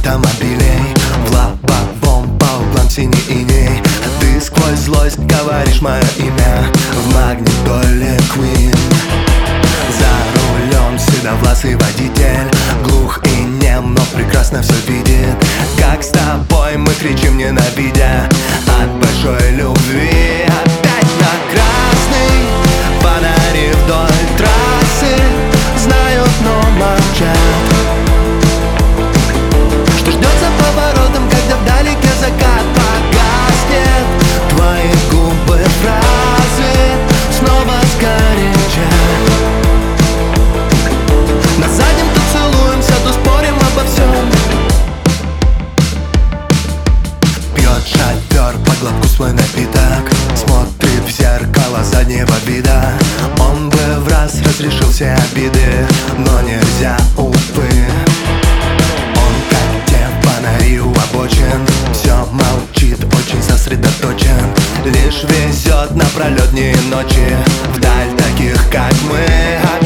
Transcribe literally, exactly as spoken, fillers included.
автомобилей. В лобовом по углам синий иней. Ты сквозь злость говоришь мое имя в магнитоле Queen. За рулем седовласый водитель, глух и нем, но прекрасно все видит. Как с тобой мы кричим, ненавидя от большой любви. Опять на красный, фонари вдоль трассы знают, но молчат. Что ждет за поворотом, когда вдалеке закат погаснет? Твои губы фразы снова сгорячат. На заднем то целуемся, то спорим обо всем. Пьет шофер по глотку свой напиток, смотрит в зеркало заднего вида. Он бы в раз разрешил все обиды, но нельзя, увы. Он как те фонари у обочин, все молчит, очень сосредоточен. Лишь везет напролет дни и ночи вдаль таких, как мы.